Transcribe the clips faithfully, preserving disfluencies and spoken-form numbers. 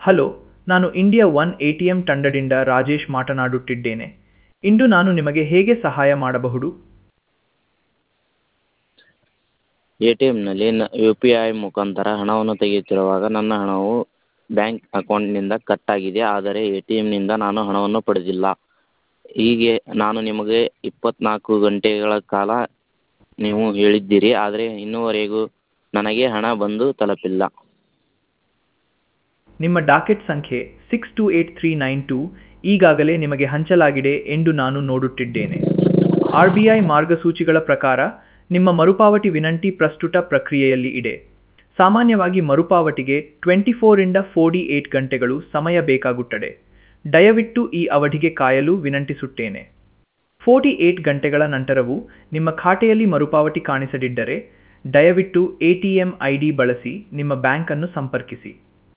Hello, ನಾನು India one ATM ತಂಡದಿಂದ ರಾಜೇಶ್ ಮಾತನಾಡುತ್ತಿದ್ದೇನೆ. ಇಂದು ನಾನು ನಿಮಗೆ ಹೇಗೆ ಸಹಾಯ ಮಾಡಬಹುದು? ಎ.ಟಿ.ಎಂನಲ್ಲಿ ಯು ಪಿ ಐ ಮುಖಾಂತರ ಹಣವನ್ನು ತೆಗೆಯುತ್ತಿರುವಾಗ ನನ್ನ ಹಣವು ಬ್ಯಾಂಕ್ ಅಕೌಂಟ್ನಿಂದ ಕಟ್ ಆಗಿದೆ, ಆದರೆ ಎ.ಟಿ.ಎಂನಿಂದ ನಾನು ಹಣವನ್ನು ಪಡೆದಿಲ್ಲ. ಹೀಗೆ ನಾನು ನಿಮಗೆ ಇಪ್ಪತ್ನಾಲ್ಕು ಗಂಟೆಗಳ ಕಾಲ ನೀವು ಹೇಳಿದ್ದೀರಿ, ಆದರೆ ಇನ್ನೂವರೆಗೂ ನನಗೆ ಹಣ ಬಂದು ತಲುಪಿಲ್ಲ. ನಿಮ್ಮ ಡಾಕೆಟ್ ಸಂಖ್ಯೆ six two eight three nine two ಈಗಾಗಲೇ ನಿಮಗೆ ಹಂಚಲಾಗಿದೆ ಎಂದು ನಾನು ನೋಡುತ್ತಿದ್ದೇನೆ. ಆರ್ ಬಿ ಐ ಮಾರ್ಗಸೂಚಿಗಳ ಪ್ರಕಾರ ನಿಮ್ಮ ಮರುಪಾವತಿ ವಿನಂತಿ ಪ್ರಸ್ತುತ ಪ್ರಕ್ರಿಯೆಯಲ್ಲಿ ಇದೆ. ಸಾಮಾನ್ಯವಾಗಿ ಮರುಪಾವತಿಗೆ ಟ್ವೆಂಟಿ ಫೋರಿಂದ ಫೋರ್ಟಿ ಏಟ್ ಗಂಟೆಗಳು ಸಮಯ ಬೇಕಾಗುತ್ತದೆ. ದಯವಿಟ್ಟು ಈ ಅವಧಿಗೆ ಕಾಯಲು ವಿನಂತಿಸುತ್ತೇನೆ. ಫೋರ್ಟಿ ಏಟ್ ಗಂಟೆಗಳ ನಂತರವೂ ನಿಮ್ಮ ಖಾತೆಯಲ್ಲಿ ಮರುಪಾವತಿ ಕಾಣಿಸದಿದ್ದರೆ, ದಯವಿಟ್ಟು A T M I D ಬಳಸಿ ನಿಮ್ಮ ಬ್ಯಾಂಕನ್ನು ಸಂಪರ್ಕಿಸಿ.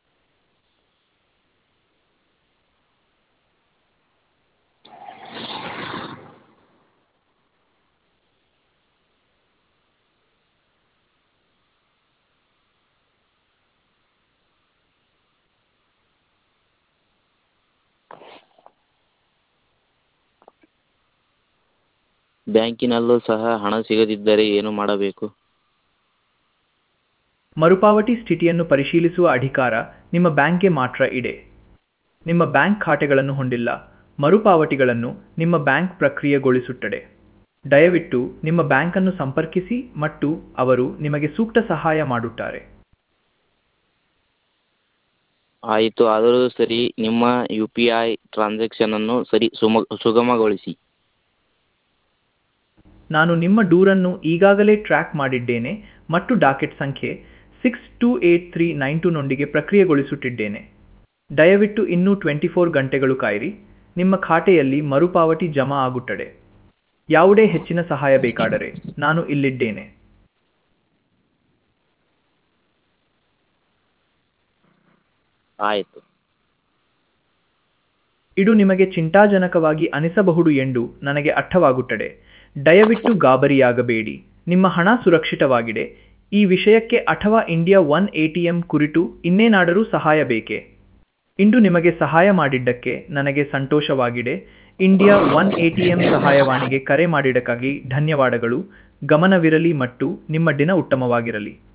ಬ್ಯಾಂಕಿನಲ್ಲೂ ಸಹ ಹಣ ಸಿಗದಿದ್ದರೆ ಏನು ಮಾಡಬೇಕು? ಮರುಪಾವತಿ ಸ್ಥಿತಿಯನ್ನು ಪರಿಶೀಲಿಸುವ ಅಧಿಕಾರ ನಿಮ್ಮ ಬ್ಯಾಂಕ್ಗೆ ಮಾತ್ರ ಇದೆ. ನಿಮ್ಮ ಬ್ಯಾಂಕ್ ಖಾತೆಗಳನ್ನು ಹೊಂದಿಲ್ಲ ಮರುಪಾವತಿಗಳನ್ನು ನಿಮ್ಮ ಬ್ಯಾಂಕ್ ಪ್ರಕ್ರಿಯೆಗೊಳಿಸುತ್ತದೆ. ದಯವಿಟ್ಟು ನಿಮ್ಮ ಬ್ಯಾಂಕನ್ನು ಸಂಪರ್ಕಿಸಿ ಮತ್ತು ಅವರು ನಿಮಗೆ ಸೂಕ್ತ ಸಹಾಯ ಮಾಡುತ್ತಾರೆ. ಆಯಿತು, ಆದರೂ ಸರಿ, ನಿಮ್ಮ ಯು ಪಿ ಐ ಟ್ರಾನ್ಸಾಕ್ಷನನ್ನು ಸರಿ ಸುಮ ಸುಗಮಗೊಳಿಸಿ. ನಾನು ನಿಮ್ಮ ದೂರನ್ನು ಈಗಾಗಲೇ ಟ್ರ್ಯಾಕ್ ಮಾಡಿದ್ದೇನೆ ಮತ್ತು ಡಾಕೆಟ್ ಸಂಖ್ಯೆ six two eight three nine two ನೊಂದಿಗೆ ಪ್ರಕ್ರಿಯೆಗೊಳಿಸುತ್ತಿದ್ದೇನೆ. ದಯವಿಟ್ಟು ಇನ್ನೂ ಟ್ವೆಂಟಿ ಫೋರ್ ಗಂಟೆಗಳು ಕಾಯಿರಿ. ನಿಮ್ಮ ಖಾತೆಯಲ್ಲಿ ಮರುಪಾವತಿ ಜಮಾ ಆಗುತ್ತದೆ. ಯಾವುದೇ ಹೆಚ್ಚಿನ ಸಹಾಯ ಬೇಕಾದರೆ ನಾನು ಇಲ್ಲಿದ್ದೇನೆ. ಆಯಿತು. ಇದು ನಿಮಗೆ ಚಿಂತಾಜನಕವಾಗಿ ಅನಿಸಬಹುದು ಎಂದು ನನಗೆ ಅರ್ಥವಾಗುತ್ತದೆ. ದಯವಿಟ್ಟು ಗಾಬರಿಯಾಗಬೇಡಿ, ನಿಮ್ಮ ಹಣ ಸುರಕ್ಷಿತವಾಗಿದೆ. ಈ ವಿಷಯಕ್ಕೆ ಅಥವಾ ಇಂಡಿಯಾ ಒನ್ ಎಟಿಎಂ ಕುರಿತು ಇನ್ನೇನಾದರೂ ಸಹಾಯ ಬೇಕೇ? ಇಂದು ನಿಮಗೆ ಸಹಾಯ ಮಾಡಿದ್ದಕ್ಕೆ ನನಗೆ ಸಂತೋಷವಾಗಿದೆ. ಇಂಡಿಯಾ ಒನ್ ಎಟಿಎಂ ಸಹಾಯವಾಣಿಗೆ ಕರೆ ಮಾಡಿದ್ದಕ್ಕಾಗಿ ಧನ್ಯವಾದಗಳು. ಗಮನವಿರಲಿ ಮತ್ತು ನಿಮ್ಮ ದಿನ ಉತ್ತಮವಾಗಿರಲಿ.